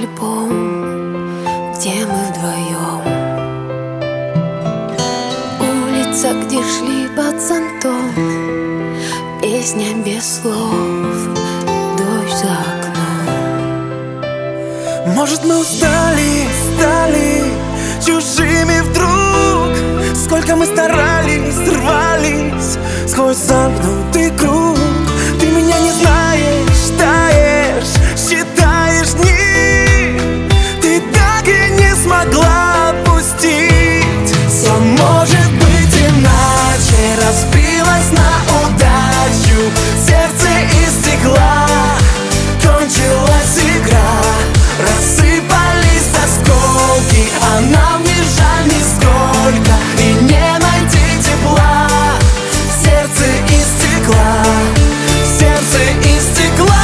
альбом, где мы вдвоем. Улица, где шли под зонтом, песня без слов, дождь за окном. Может, мы устали, стали чужими вдруг. Сколько мы старались, рвались сквозь замкнутый круг. Ты меня не знаешь, таешь, считаешь дни. Ты так и не смогла отпустить. Все может быть иначе, разбилась на удачу. Сердце из стекла, кончилась игра. Рассыпались осколки, а нам не жаль нисколько. И не найти тепла в сердце из стекла, в сердце из стекла.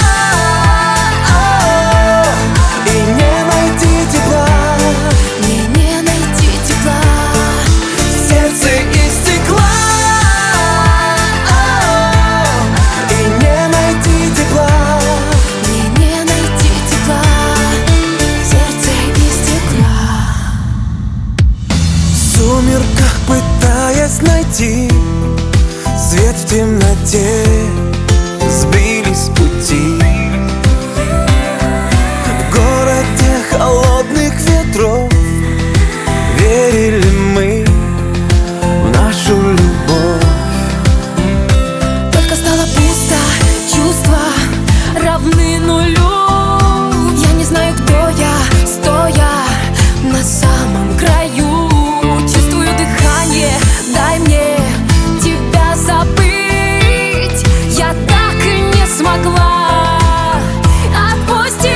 И не найти тепла, не найти тепла в сердце из стекла. И не найти тепла, не найти тепла в сердце из стекла. В сумерках пытаясь найти свет в темноте, сбились с пути. В городе холодных ветров верили мы в нашу любовь. Только стало пусто, чувства равны нулю. Я не знаю, кто я, стоя на самом краю. Чувствую дыхание, дай мне тебя забыть. Я так и не смогла отпустить.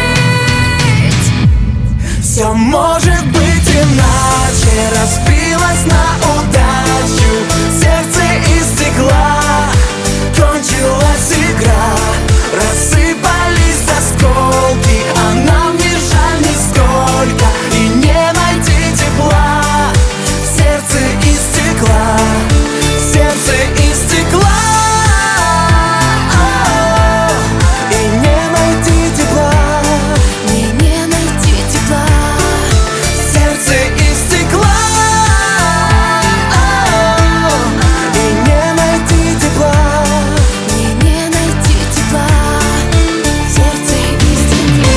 Все может быть иначе, разбилась на удачу. Сердце из стекла, кончилась игра. Рассыпались осколки, а нам не жаль нисколько. И не найти тепла в сердце из стекла, в сердце из стекла. И не найти тепла, Не найти тепла в сердце из стекла. И не найти тепла, не найти тепла в сердце из стекла.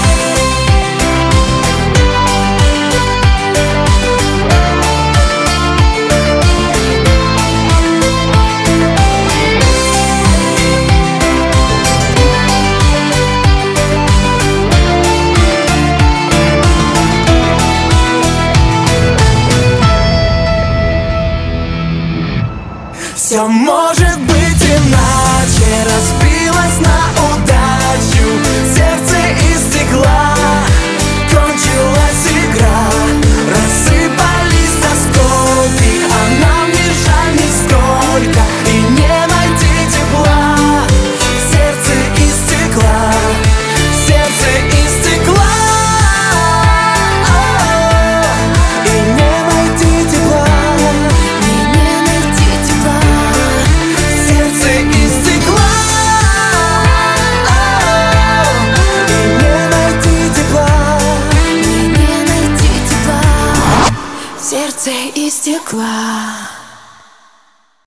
все может быть иначе, разбилась на удачу. Сердце из стекла, кончилась игра. Рассыпались осколки, а нам не жаль нисколько. И не найти тепла в сердце из стекла, в сердце из стекла. И не найти тепла, Не найти тепла в сердце из стекла. И не найти тепла, не найти тепла в сердце из стекла.